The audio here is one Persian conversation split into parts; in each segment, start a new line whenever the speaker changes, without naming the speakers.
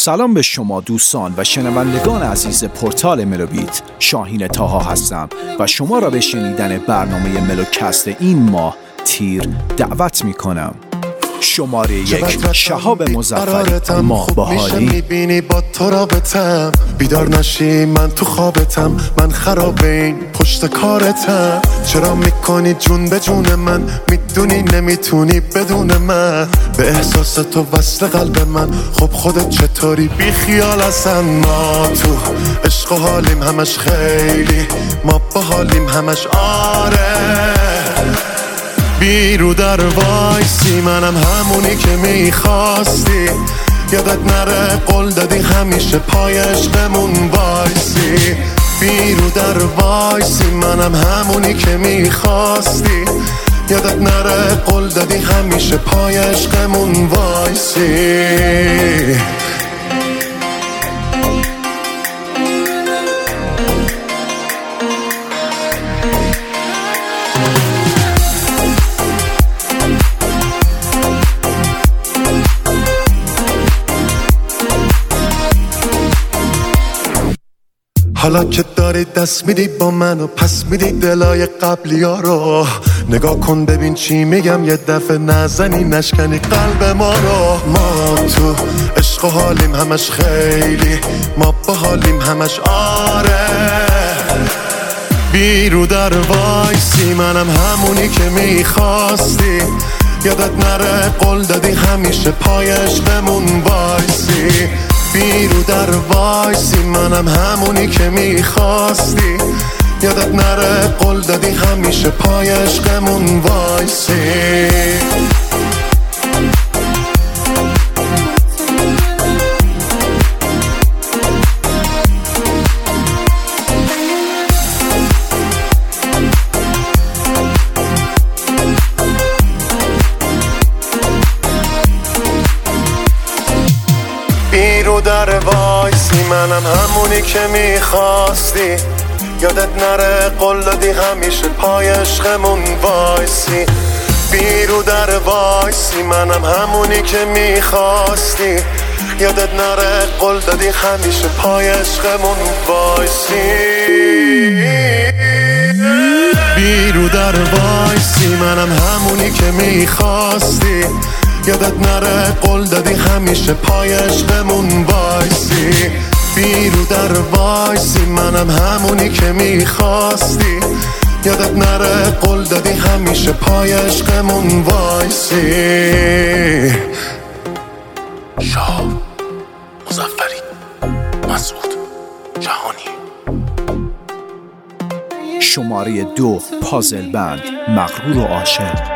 سلام به شما دوستان و شنوندگان عزیز پورتال ملوبیت. شاهین طاها هستم و شما را به شنیدن برنامه ملوکست این ماه تیر دعوت می کنم. شماره 1 شهاب مظفری. ما باحالی
میبینی با تو رابطم، بیدار نشی من تو خوابتم، من خراب این پشت کارتم. چرا میکنی جون به جون من، میدونی نمیتونی بدون من، به احساس تو وصل قلب من. خب خودت چطوری بی خیال هستن؟ ما تو عشق و حالیم همش خیلی، ما باحالیم همش آره. بیرو در وایسی منم همونی که میخواستی، یادت نره قول دادی همیشه پای عشقمون وایسی. بیرو در وایسی منم همونی که میخواستی، یادت نره قول دادی همیشه پای عشقمون وایسی. حالا که داری دست میدی با من و پس میدی دلای قبلی ها رو، نگاه کن ببین چی میگم، یه دفعه نزنی نشکنی قلب ما رو. ما تو عشق و حالیم همش خیلی، ما با حالیم همش آره. بیرو در وایسی منم همونی که میخواستی، یادت نره قول دادی همیشه پای عشقمون وایسی. بیرو در وایسی منم همونی که میخواستی، یادت نره قول دادی همیشه پای عشقمون وایسی. بیرو در وایسی منم همونی که میخواستی، یادت نره قول دادی همیشه پای عشقمون وایسی. بیرو در وایسی منم همونی که میخواستی، یادت نره قول دادی همیشه پای عشقمون وایسی. بیرو در وایسی منم همونی که میخواستی، یادت نره قول دادی همیشه پای عشقمون وایسی. بیرو در وایسی منم همونی که میخواستی، یادت نره قول دادی همیشه پای عشقمون وایسی. شاه مظفری، مسعود جهانی.
شماره 2 پازل بند مغرور و عاشق.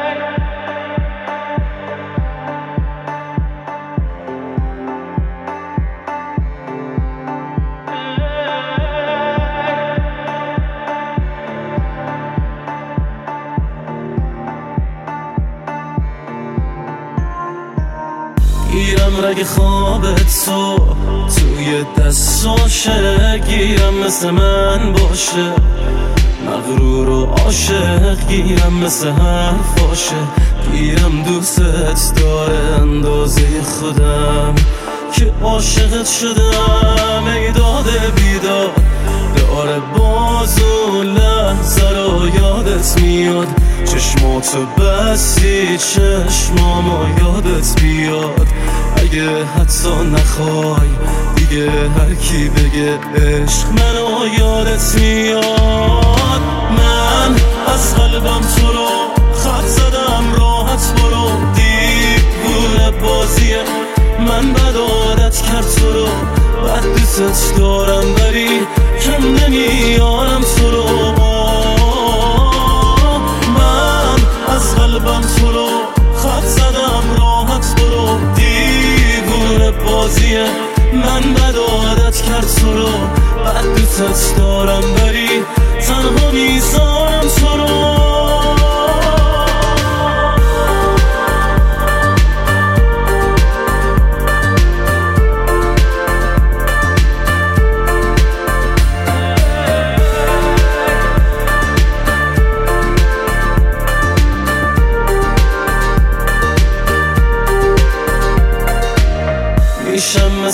گیرم رگ خوابت تو توی دستاشه، گیرم مثل من باشه مغرور و عاشق، گیرم مثل حرفاشه، گیرم دوستت داره اندازه خودم که عاشقت شدم. ای داده بیداد داره باز و لحظه رو یادت میاد، چشماتو بستی چشمامو یادت بیاد. اگه حتی نخوای دیگه هر کی بگه عشق منو یادت میاد. من از قلبم تو رو خط زدم راحت برو، دیوونه بازیه من بد عادت کرد تو رو، بد دوست دارم ولی کم نمیارم تو رو. من از قلبم تو رو خط زدم راحت برو، دیوونه بازیه من بد عادت کرد تو رو، بد دوست دارم ولی تنها میذارم تو رو.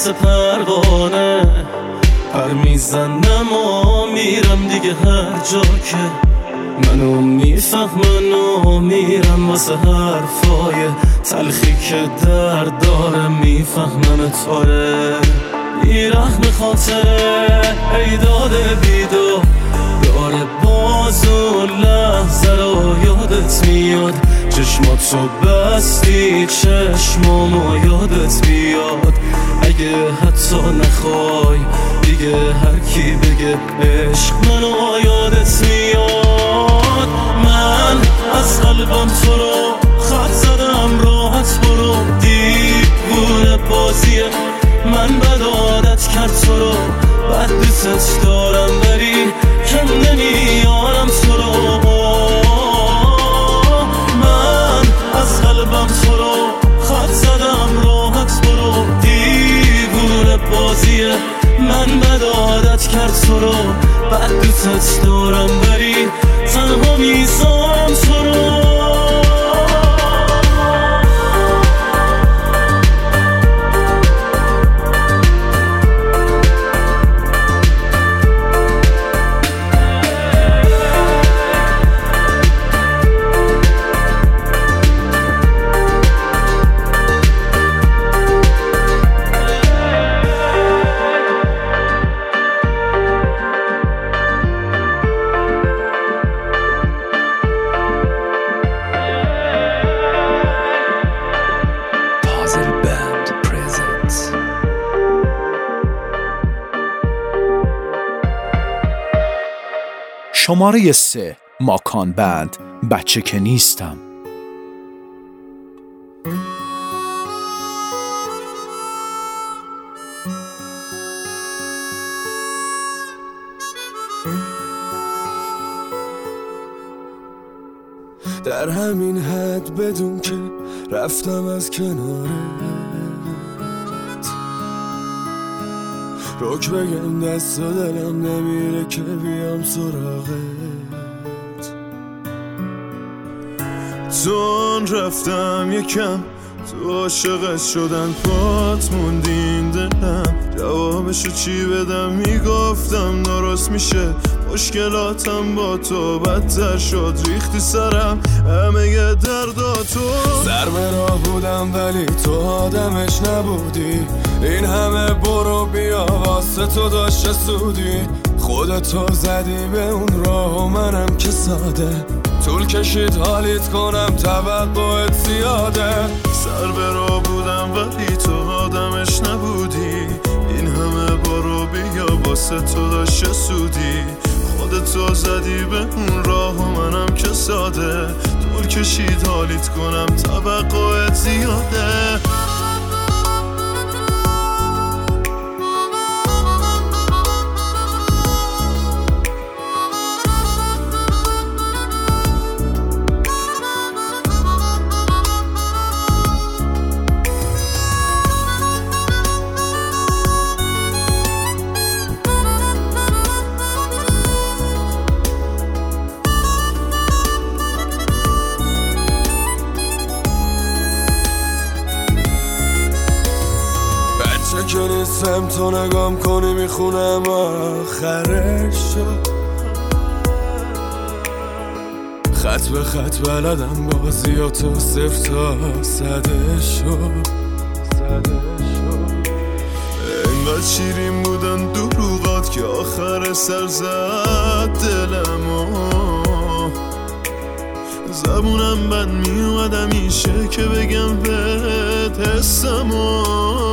مثل پروانه پر میزنم و میرم دیگه هر جا که منو میفهمن و میرم واسه حرفای تلخی که درد داره میفهمن تاره بیرحم خاطره ای داده بیدو داره باز اون لحظه رو یادت میاد چشماتو بستی چشمامو یادت بیاد اگه حتی نخوای دیگه هر کی بگه عشق منو یادت میاد من از قلبم تو رو خط زدم راحت برو دیوونه بازیه من بد عادت کرد تو رو بد دوست دارم ولی کم نمیارم تو رو من از قلبم تو رو خط زدم راحت برو دیوونه بازیه من بد عادت کرد تو رو بد دوست دارم ولی تنها میذارم تو رو
شماره 3 ماکان بند بچه که نیستم.
در همین حد بدون که رفتم از کنارت روک بگم دست و دلم نمیره که بیام سراغت
چون رفتم یکم تو عاشقت شدن پات موندین دلم جوابشو چی بدم میگفتم درست میشه مشکلاتم با تو بدتر شد ریختی سرم همه ی درداتو
سر به راه بودم ولی تو آدمش نبودی این همه برو بیا واسه تو داشته سودی خودتو زدی به اون راه و منم که ساده طول کشید حالیت کنم توقعت زیاده
سر به راه بودم ولی تو آدمش نبودی این همه برو بیا واسه تو داشته سودی خودتو زدی به اون راه و منم که ساده طول کشید حالیت کنم توقعت زیاده
که نیستم تو نگام کنی میخونم آخرش شد خط به خط بلدم بازیاتو صفر تا صده شد
انقدر شیرین بودن دروغات که آخر سر زد دلمو زبونم بند میومد همیشه که بگم بهت حسمو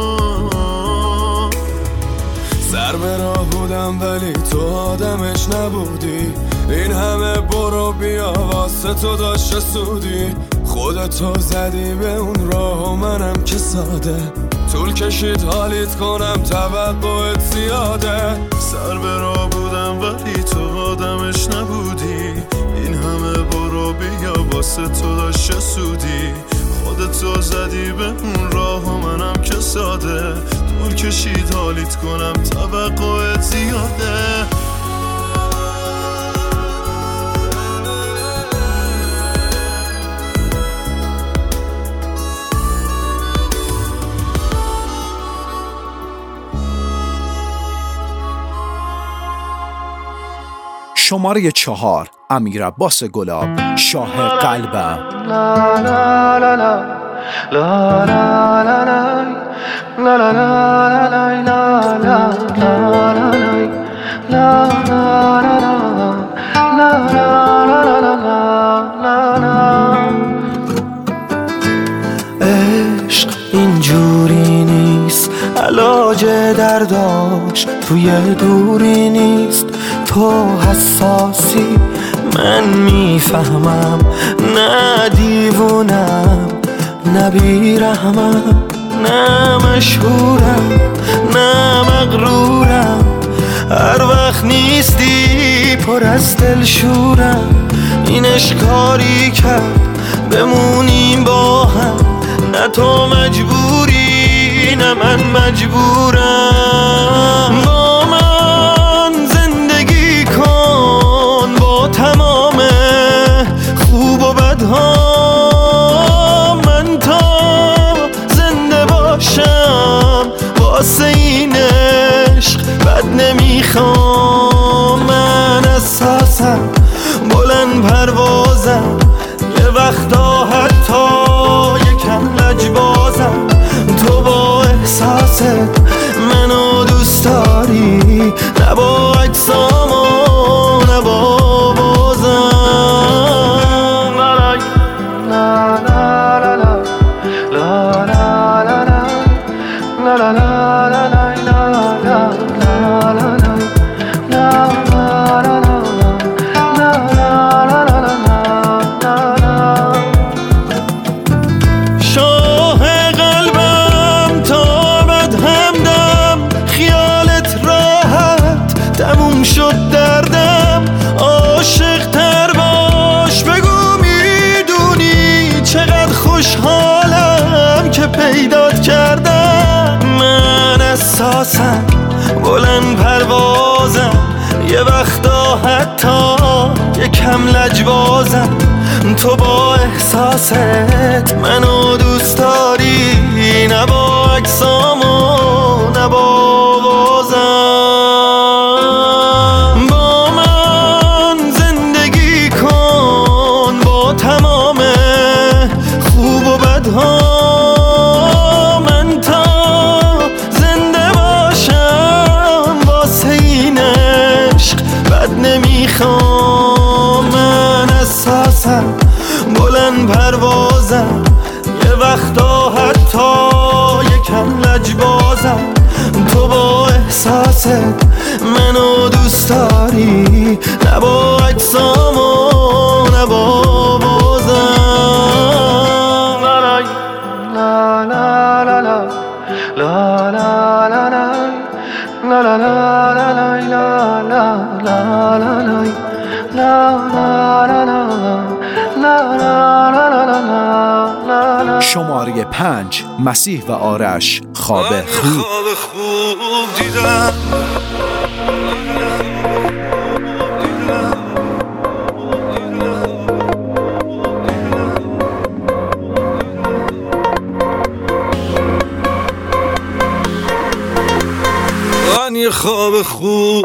سر به راه بودم ولی تو آدمش نبودی این همه برو بیا واسه تو داشته سودی خودتو زدی به اون راه و منم که ساده طول کشید حالیت کنم توقعت زیاده
سر به راه بودم ولی تو آدمش نبودی این همه برو بیا واسه تو داشته سودی خودتو زدی به اون راه و منم که ساده طول کشید حالیت کنم توقعت زیاده
شماره 4 امیر عباس گلاب، شاه قلبم.
لا لا لا لا لا لا لا لا لا لا. عشق اینجوری نیست، علاج درداش توی دوری نیست. تو حساسی من میفهمم، نه دیوونم نه بیرحمم، نه مشهورم نه مغرورم. هر وقت نیستی پر از دلشورم. این اشکاری کرد بمونیم با هم، نه تو مجبوری نه من مجبورم. با من زندگی کن با تمام خوب و بدها، من تا زنده باشم واسه این عشق بد نمیخوام. من اساسم بلند پروازم، یه وقتا حتی یکم لجبازم. تو با احساست منو دوست داری، نه با اجسام و نه با بازم. لا لا لا لا لا لا لا لا لا لا شد دردم. عاشق تر باش بگو میدونی چقدر خوشحالم که پیدات کردم. من اساسم بلند پروازم، یه وقتا حتی یکم لجبازم. تو با احساست منو دوست داری، نه با اجسام و نه با بازم. من تا زنده باشم واسه این عشق بد نمیخوام. من اساسم بلند پروازم، یه وقتا حتی یکم لجبازم. تو با احساست منو دوست داری، نه با اجسام و نه با بازم. La la la la la la la la la la la la.
شماره 5 مسیح و آرش، خواب خوب.
دیدم یه خواب خوب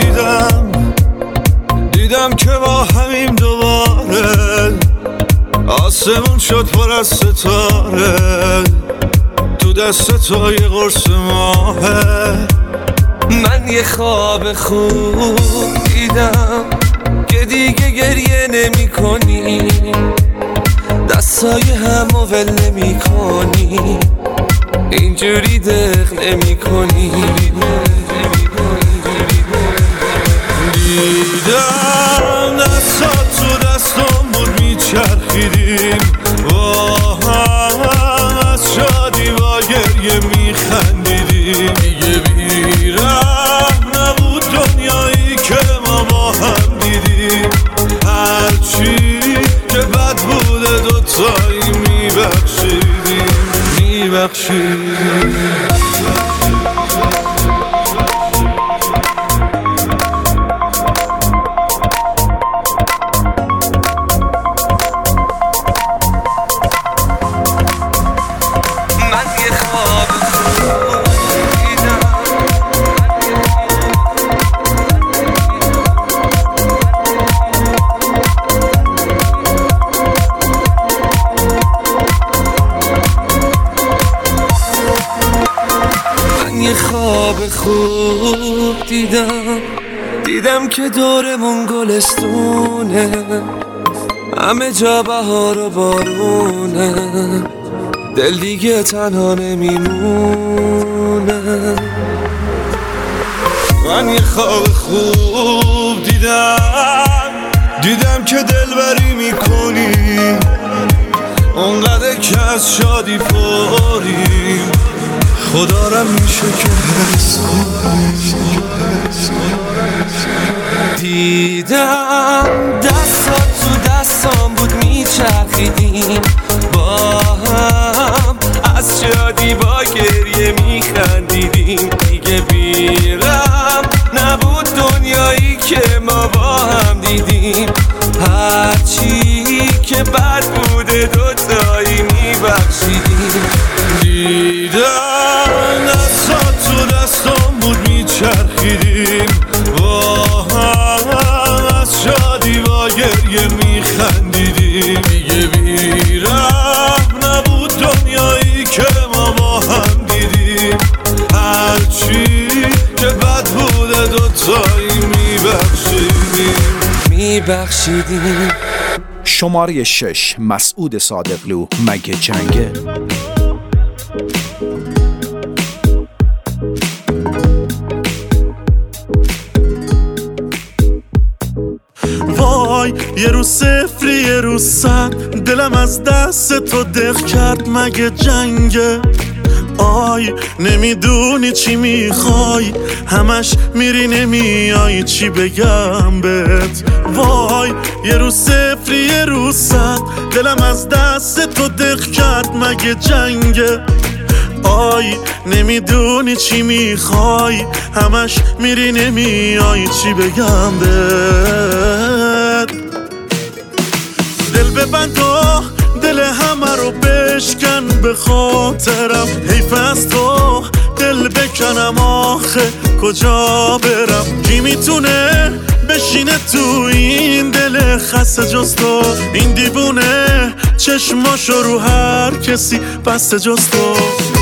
دیدم که با همیم دوباره آسمون شد پر از ستاره، تو دست تو یه قرص ماهه.
من یه خواب خوب دیدم که دیگه گریه نمی کنی، دستای همو ول نمی کنی، اینجوری دق نمی کنی.
دیدم دستات تو دستم بود میچرخیدیم با هم، از شادی با گریه میخندیدیم. دیگه بیرحم نبود دنیایی که ما با هم دیدیم، هرچی که بد بوده دوتایی میبخشیدیم. من یه خواب خوب دیدم که دورمون گلستونه، همه جا بهار و بارونه، دل دیگه تنها نمیمونه. من یه خواب خوب دیدم که دلبری میکنی، اونقدر که از شادی پریم، خدا را میشه که حس کنی. دیدم دستات تو دستام بود میچرخیدیم با هم، از شادی با گریه میخندیدیم. دیگه بیرم نبود دنیایی که ما با هم دیدیم، هرچی که بد بوده دوتایی میبخشیدیم. دیدم دستات تو دستام بود میچرخیدیم با هم، از شادی با گریه میخندیدیم. دیگه بیرم نبود دنیایی که ما با هم دیدیم، هرچی که بد بوده دوتایی میبخشیدیم.
شماره 6 مسعود صادقلو، مگه جنگه؟
وای یه روز صفری یه روز صد، دلم از دست تو دق کرد، مگه جنگه؟ آی نمیدونی چی میخوای، همش میری نمیای، چی بگم بهت؟ وای یه روز صفری یه روز صد، دلم از دست تو دق کرد، مگه جنگه؟ آی نمیدونی چی میخوای، همش میری نمیای، چی بگم بهت؟ دل ببند و دل همه رو بشکن به خاطرم، حیف از تو دل بکنم، آخه کجا برم؟ کی میتونه بشینه تو این دل خسته جز تو؟ این دیوونه چشماشو رو هر کسی بسته جز تو.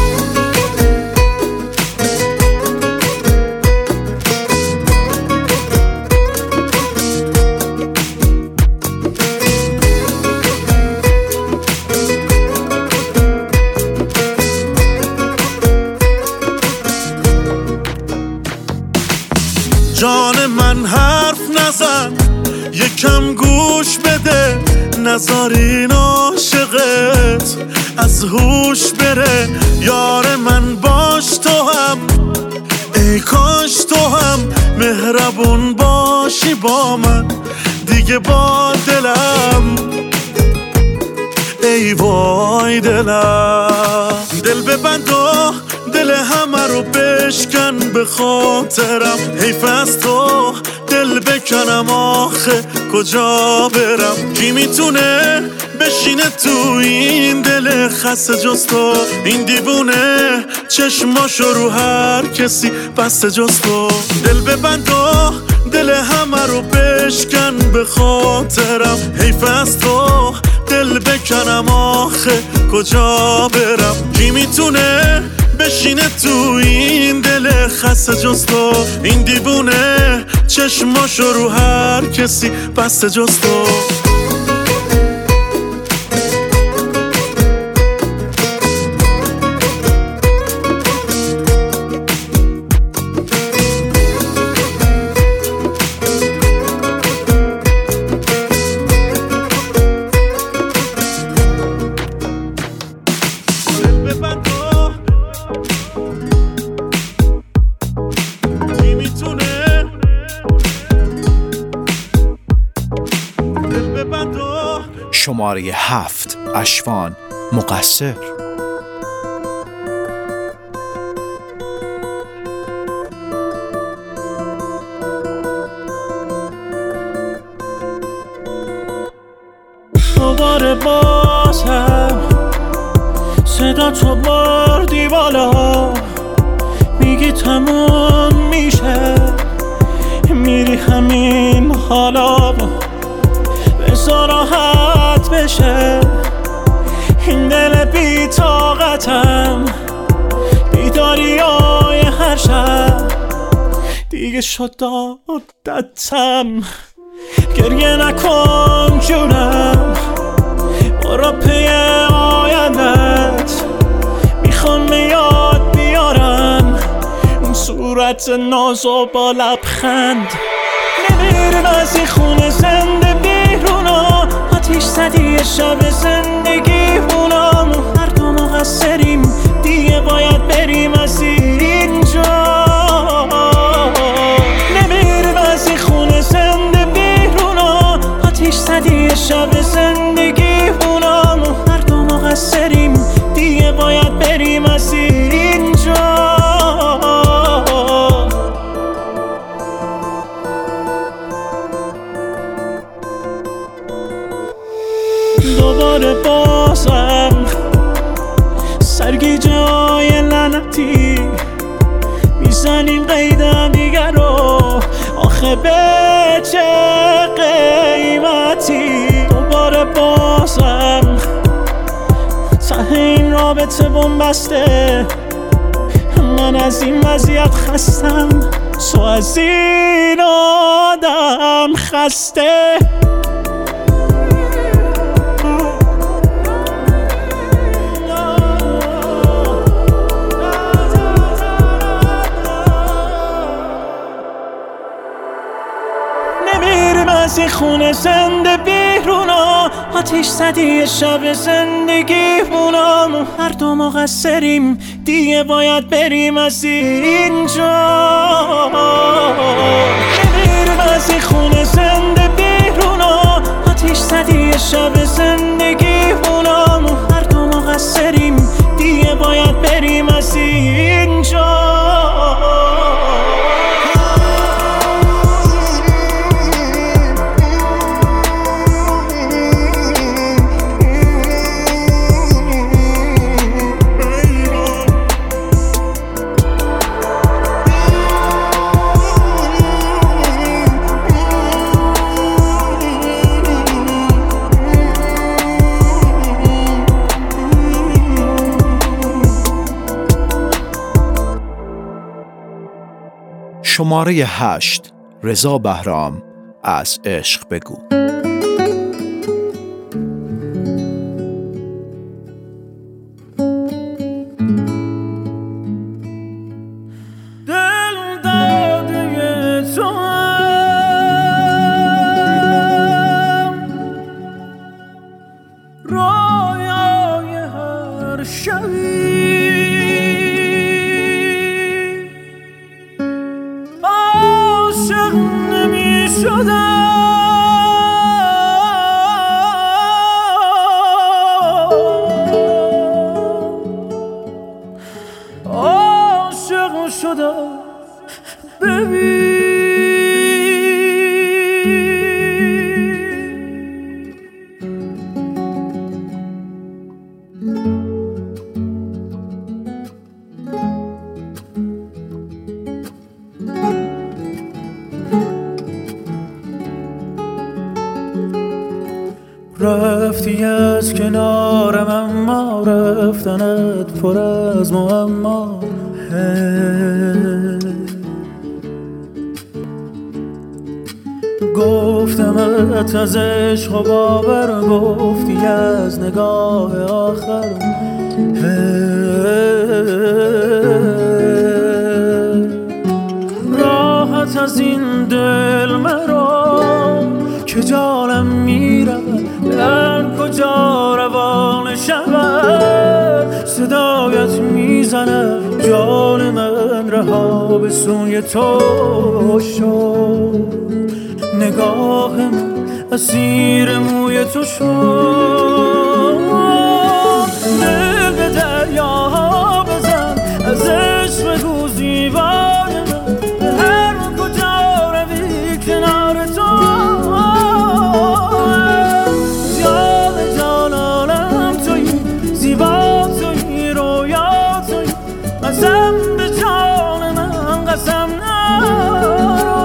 جان من حرف نزن، یکم گوش بده، نذار این عاشقت از هوش بره. یار من باش تو هم، ای کاش تو هم مهربون باشی با من دیگه، با دلم ای وای دلم. دل ببند و دل همه رو بشکن به خاطرم، حیف از تو دل بکنم، آخه کجا برم؟ کی میتونه بشینه تو این دل خسته جز تو؟ این دیوونه چشماشو رو هر کسی بسته جز تو. دل ببند و دل همه رو بشکن به خاطرم، حیف از تو دل بکنم، آخه کجا برم؟ کی میتونه بشینه تو این دل خسته جز تو؟ این دیوونه چشماشو رو هر کسی بسته جز تو.
شماره 7 اشفان، مقصر.
دوباره بازم صدا تو بردی بالا، میگی تموم میشه، میری همین حالا، بذار راحت بشه این دل بی طاقتم. بیداری های
دیگه شد عادتم. گریه نکن جونم، برو پی آیندت، میخوام یاد بیارم اون صورت نازو با لبخند. نمیریم از این خونه زنده بیرونا، آتیش زدی شب زندگیمونم. هر دو مقصریم دیگه باید بریم از اینجا. نمیریم از این خونه زنده بیرونا، آتیش زدی شب زندگیمونم. هر دو مقصریم دیگه باید بریم از اینجا. دوباره بازم سرگیجه های لعنتی میزنیم قیدم دیگر رو، آخه به چه قیمتی؟ دوباره بازم ته این رابطه بنبسته، من از این وضعیت خستم، تو از این آدم خسته. از این خونه زنده بیرونا، آتیش زدی شب زندگیمونم. هر دو مقصریم دیگه باید بریم از اینجا. نمیریم از این خونه زنده بیرونا، آتیش زدی شب زندگیمونم. هر دو مقصریم دیگه باید بریم از اینجا.
شماره 8 رضا بهرام از عشق بگو.
رفتی از کنارم اما رفتنت پر از معما. گفتمت از عشق و باور، گفتی از نگاه آخر. راحت از این دل مرا که جانم میره، در کجا روان شود صدایت میزنه. جان من رها به سوی تو شد، نگاه من اسیر موی تو شد. دل به دریا بزن، از عشق بگو زیبای من، به هر کجا روی کنار تو. جان جانانم تویی، زیبا تویی، رویا تویی، قسم به جان من قسم نرو.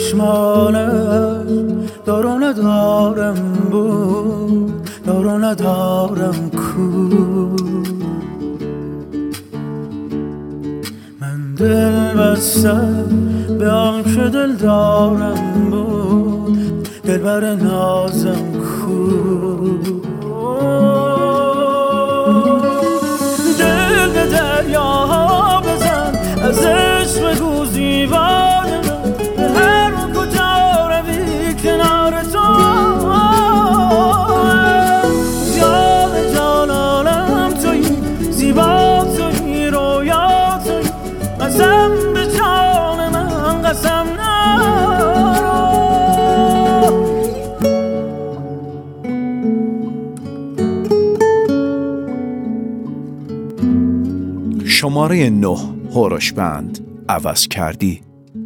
چشمانش دارو ندارم بود دارو ندارم کو من دل بستم به آن که دل دارم بود دل بر نازم کو دل به دریاها بزن از عشق بگو زیبای من به هر کجا روی کنار تو زیاد جلالم تویی زیبا تویی رویا تویی قسم به جان من قسم نرو
شماره 9 هوروش بند عوض کردی.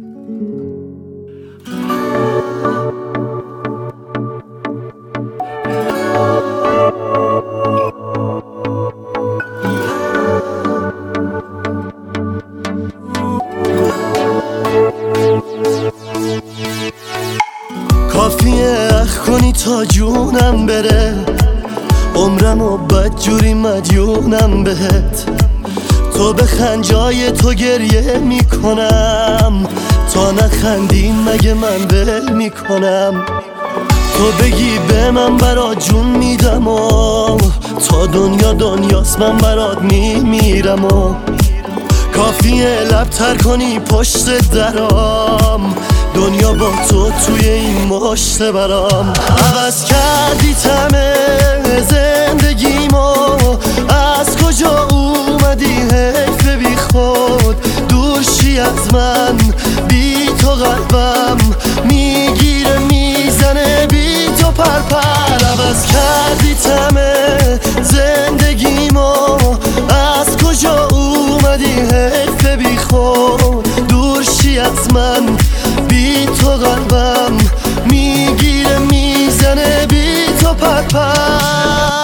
کافیه اخ کنی تا جونم بره عمرمو بدجوری مدیونم بهت تو بخند جای تو گریه میکنم تا نخندی مگه من ول میکنم تو بگی به من برات جون میدم و تا دنیا دنیاست من برات میمیرم و کافیه لبتر کنی پشت درام دنیا با تو توی این مشت برام عوض کردی تمه زندگیمو از کجا اومدی حیف بی خود دورشی از من بی تو قلبم میگیره میزنه بی تو پرپر عوض کردی تمه زندگیمو از کجا اومدی حیف بی خود دورشی از من بی تو قلبم میگیره میزنه بی تو پرپر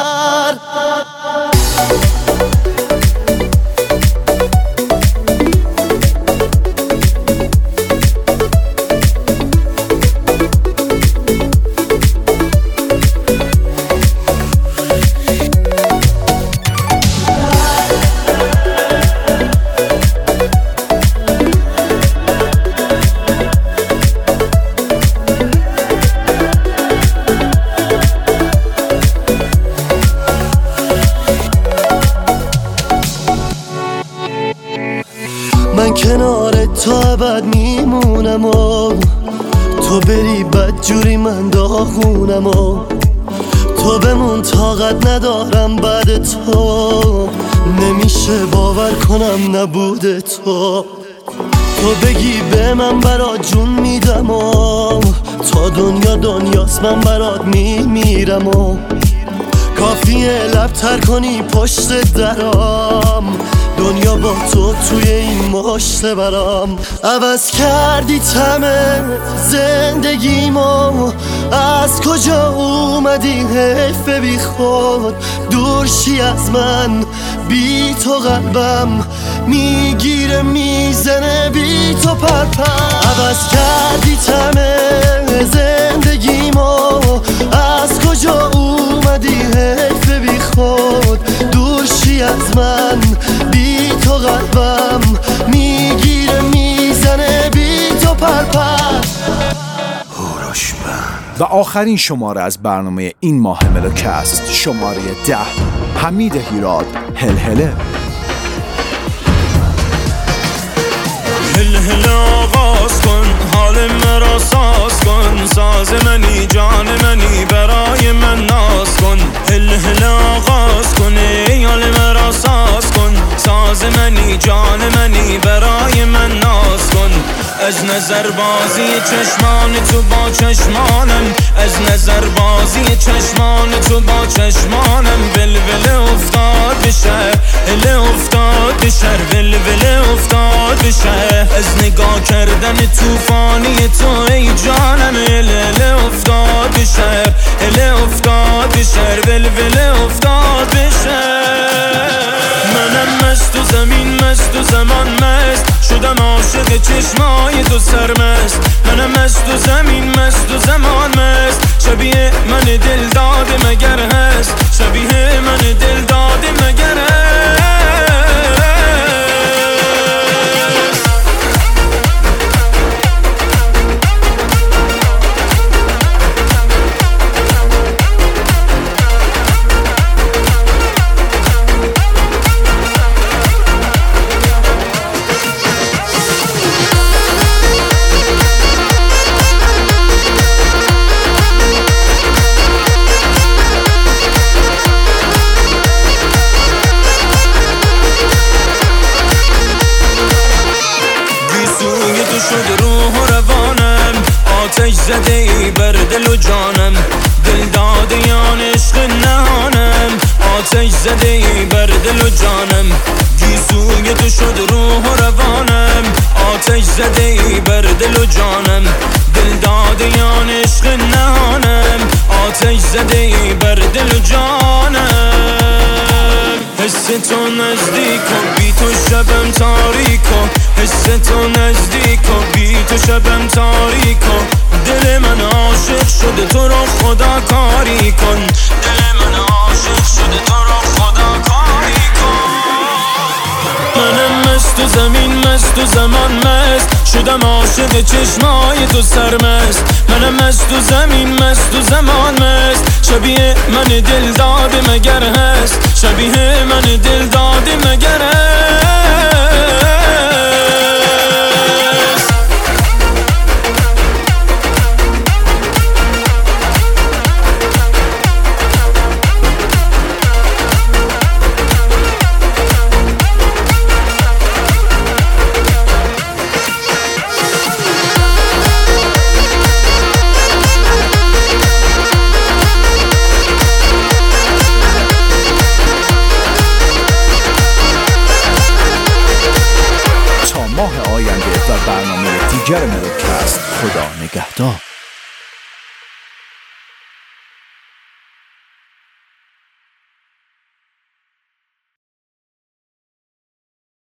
من کنار تو ابد میمونم و تو بری بدجوری من داغونم و تو بمون طاقت ندارم بعد تو نمیشه باور کنم نبوده تو تو بگی به من برات جون میدم و تا دنیا دنیاست من برات میمیرم و کافیه لبتر کنی پشت درام دنیا با تو توی این مشت برام عوض کردی تمه زندگیمو از کجا اومدی حیف بی خود دورشی از من بی تو قلبم میگیره میزنه بی تو پرپر عوض کردی تمه زندگیمو از کجا اومدی حیف بی خود دورشی از من بی تو قلبم میگیره میزنه بی تو پرپر
هوروش بند. و آخرین شماره از برنامه این ماه ملوکست شماره 10 حمید هیراد هلهله
هلهله آغاز کن حال مرا ساز کن ساز منی جان منی برای من ناز کن هلهله آغاز کن حال مرا ساز کن ساز منی جان منی برای من ناز کن از نظر بازی چشمان تو با چشمانم از نظر بازی چشمان تو با چشمانم ولوله افتاد به شهر هله افتاد به شهر ولوله افتاد به شهر از نگاه کردن توفانی تو ای جانم هله افتاد به شهر هله افتاد به شهر ولوله افتاد به شهر منم مست و زمین مست و زمان مست شدم عاشق چشمای تو سرمست، منم مست و زمین مست و زمان مست. شبیه من دل داده مگر هست، شبیه من دل داده مگر هست. شد روح و روانم، آتش زده ای بر دل و جانم، دل داده یان عشق نهانم. آتش زده ای بر دل و جانم، گیسوی تو شد روح و روانم. آتش زده ای بر دل و جانم، دل داده یان عشق نهانم. آتش زده ای بر دل و جانم. حس تو نزدیک و بی تو شبم تاریک و حس تو نزدیک و بی تو شبم تاریک و دل من عاشق شده تو رو خدا کاری کن. دل من عاشق شده تو رو خدا کاری کن. منم مست و زمین مست و زمان مست، شدم عاشق چشمای تو سرمست. منم مست و زمین مست و زمان مست، شبیه من دل داده مگر هست، شبیه من دل داده مگر هست.
ماه آینده و برنامه دیگر ملوکست، خدا نگهدار.